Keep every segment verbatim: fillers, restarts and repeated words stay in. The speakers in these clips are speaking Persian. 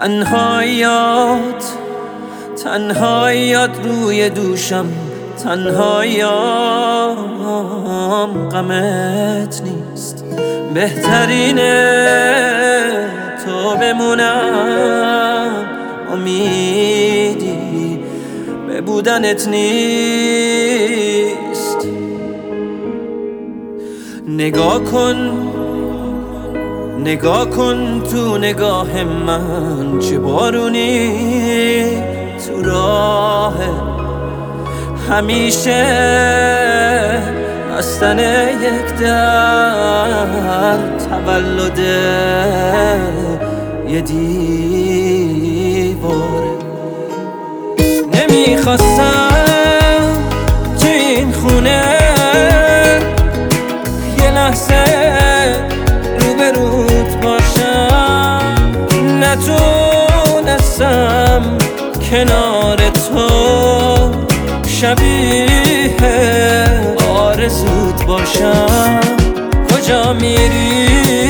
تنهاییات تنهاییات روی دوشم، تنهاییام غمت نیست. بهترینه تو بمونم، امیدی به بودنت نیست. نگاه کن نگاه کن تو نگاه من، چه بارونی تو راه. همیشه بستن یک در تولد یه دیواره. نمیخواستم تو این خونه یه لحظه روبروت باشم، نتونستم کنار تو شبیه آرزوت باشم. کجا میری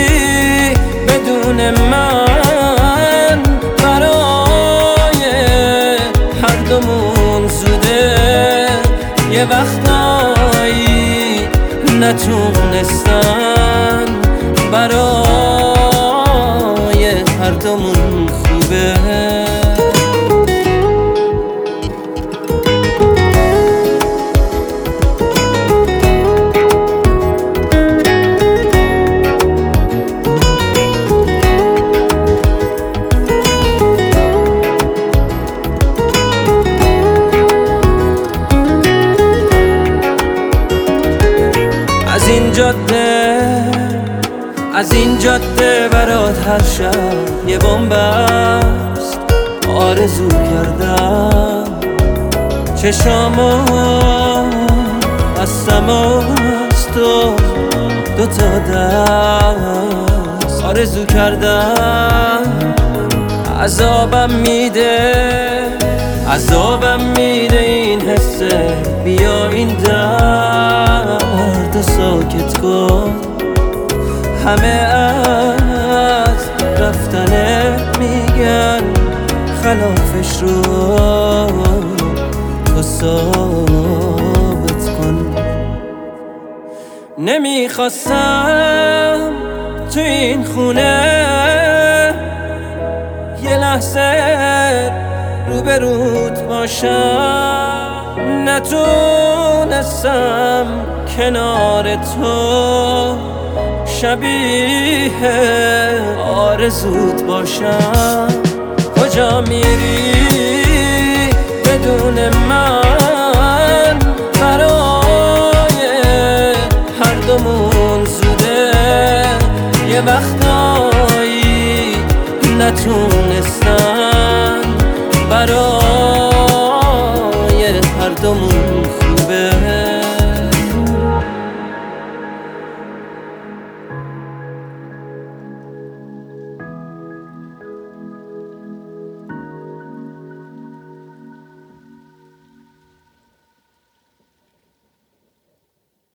بدون من؟ برای هر دومون زوده. یه وقتایی نتونستن برای هر دومون خوبه. از این جاده از این جاده برات هر شب یه بنبست آرزو کردم. چشامو بستم از تو دوتا دست آرزو کردم. عذابم میده عذابم میده این حسه. بیا این درد ساکت کن. همه از رفتنت میگن، خلافش رو تو ثابت کن. نمیخواستم تو این خونه یه لحظه روبروت باشم، نتونستم کنار تو شبیه آرزوت باشم. کجا میری بدون من؟ برای هر دومون زوده. یه وقتایی نتونستن برای هر دومون